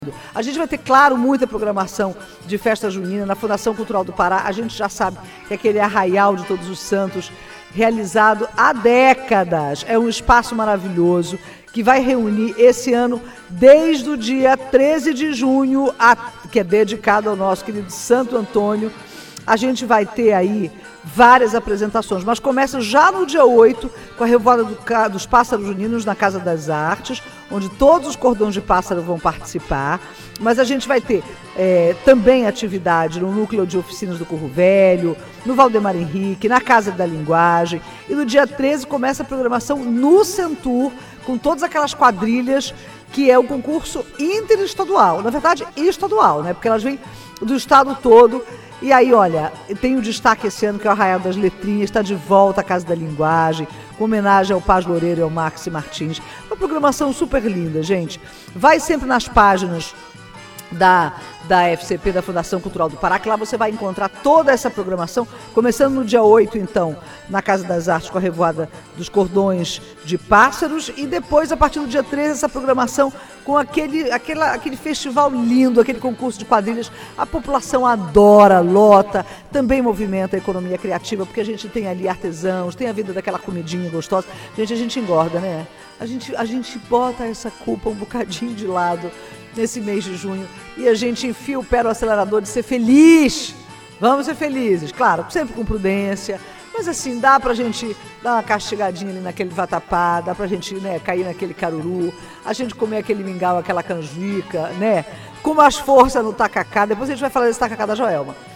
A gente vai ter, claro, muita programação de festa junina na Fundação Cultural do Pará. A gente já sabe que aquele arraial de Todos os Santos, realizado há décadas, é um espaço maravilhoso que vai reunir esse ano, desde o dia 13 de junho, que é dedicado ao nosso querido Santo Antônio. A gente vai ter aí várias apresentações, mas começa já no dia 8 com a Revoada dos Pássaros Juninos na Casa das Artes, onde todos os cordões de pássaro vão participar. Mas a gente vai ter também atividade no Núcleo de Oficinas do Curro Velho, no Valdemar Henrique, na Casa da Linguagem. E no dia 13 começa a programação no Centur, com todas aquelas quadrilhas, que é o concurso interestadual. Na verdade, estadual, né? Porque elas vêm do estado todo. E aí, olha, tem um destaque esse ano que é o Arraial das Letrinhas, está de volta à Casa da Linguagem, com homenagem ao Paz Loureiro e ao Maxi Martins. Uma programação super linda, gente. Vai sempre nas páginas da FCP, da Fundação Cultural do Pará, que lá você vai encontrar toda essa programação, começando no dia 8, então, na Casa das Artes, com a Revoada dos Cordões de Pássaros, e depois, a partir do dia 13, essa programação com aquele festival lindo, aquele concurso de quadrilhas. A população adora, lota, também movimenta a economia criativa, porque a gente tem ali artesãos, tem a vida daquela comidinha gostosa. Gente, a gente engorda, né? A gente bota essa culpa um bocadinho de lado nesse mês de junho e a gente enfia o pé no acelerador de ser feliz. Vamos ser felizes, claro, sempre com prudência, mas assim, dá pra gente dar uma castigadinha ali naquele vatapá, dá pra gente, né, cair naquele caruru, a gente comer aquele mingau, aquela canjica, né, com mais força no tacacá. Depois a gente vai falar desse tacacá da Joelma.